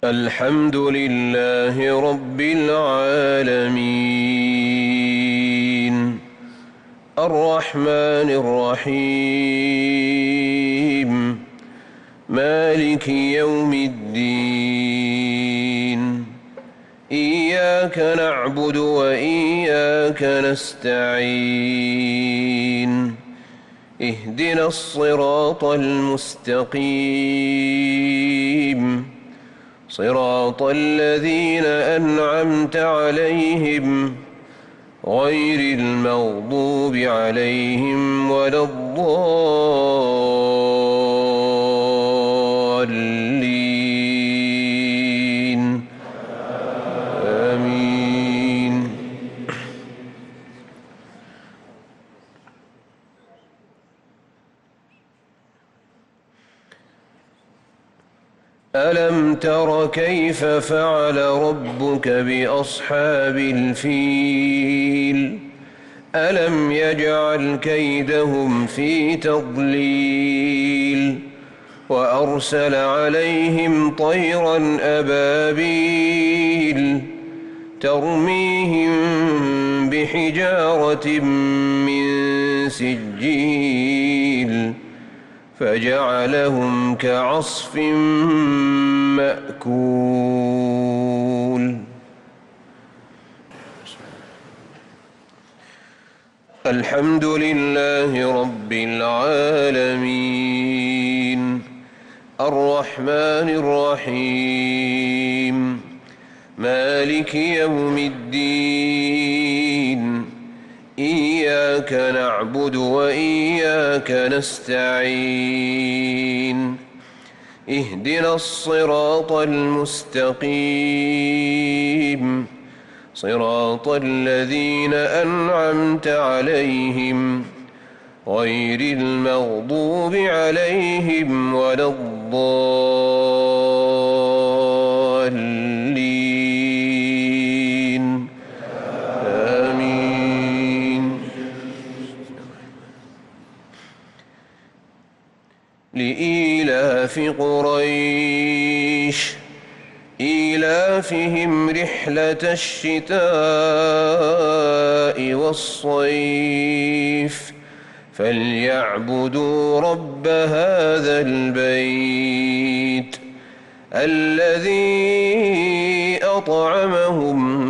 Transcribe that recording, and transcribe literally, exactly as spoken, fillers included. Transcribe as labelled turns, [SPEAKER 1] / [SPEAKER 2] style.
[SPEAKER 1] الحمد لله رب العالمين الرحمن الرحيم مالك يوم الدين إياك نعبد وإياك نستعين اهدنا الصراط المستقيم صراط الذين أنعمت عليهم غير المغضوب عليهم ولا الضالين آمين. ألم تر كيف فعل ربك بأصحاب الفيل ألم يجعل كيدهم في تضليل وأرسل عليهم طيرا أبابيل ترميهم بحجارة من سجيل فجعلهم كعصف مأكول. الحمد لله رب العالمين الرحمن الرحيم مالك يوم الدين إياك نعبد وإياك نستعين اهدنا الصراط المستقيم صراط الذين أنعمت عليهم غير المغضوب عليهم ولا الضالين آمين. لإيلاف قريش إيلافهم رحلة الشتاء والصيف فليعبدوا رب هذا البيت الذي أطعمهم